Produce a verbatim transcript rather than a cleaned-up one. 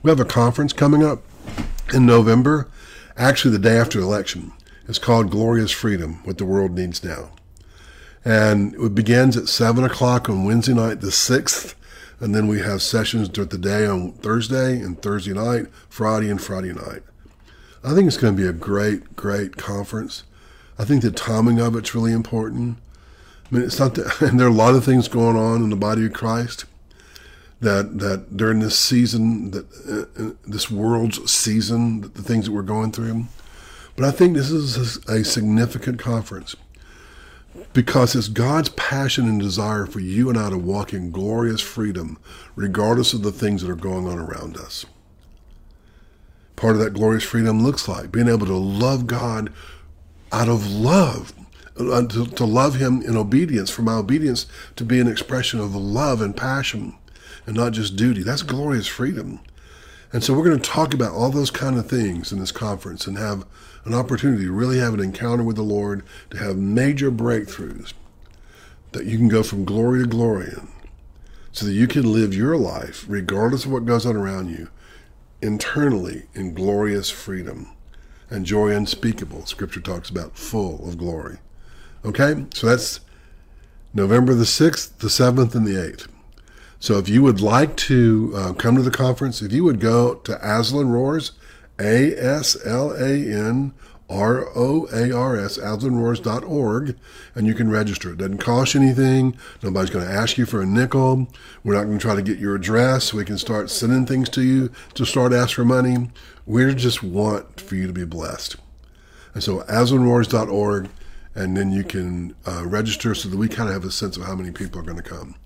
We have a conference coming up in November, actually the day after the election. It's called Glorious Freedom, What the World Needs Now. And it begins at seven o'clock on Wednesday night, the sixth, and then we have sessions during the day on Thursday and Thursday night, Friday and Friday night. I think it's going to be a great, great conference. I think the timing of it's really important. I mean, it's not that, and there are a lot of things going on in the body of Christ that that during this season, that uh, this world's season, the things that we're going through. But I think this is a significant conference because it's God's passion and desire for you and I to walk in glorious freedom, regardless of the things that are going on around us. Part of that glorious freedom looks like being able to love God out of love, to, to love him in obedience, for my obedience to be an expression of love and passion and not just duty. That's glorious freedom. And so we're going to talk about all those kind of things in this conference and have an opportunity to really have an encounter with the Lord, to have major breakthroughs, that you can go from glory to glory in, so that you can live your life, regardless of what goes on around you, internally in glorious freedom and joy unspeakable. Scripture talks about full of glory. Okay, so that's November the sixth, the seventh, and the eighth. So if you would like to uh, come to the conference, if you would go to Aslan Roars, A S L A N R O A R S, aslan roars dot org, and you can register. It doesn't cost you anything. Nobody's going to ask you for a nickel. We're not going to try to get your address so we can start sending things to you to start asking for money. We just want for you to be blessed. And so aslan roars dot org, and then you can uh, register so that we kind of have a sense of how many people are going to come.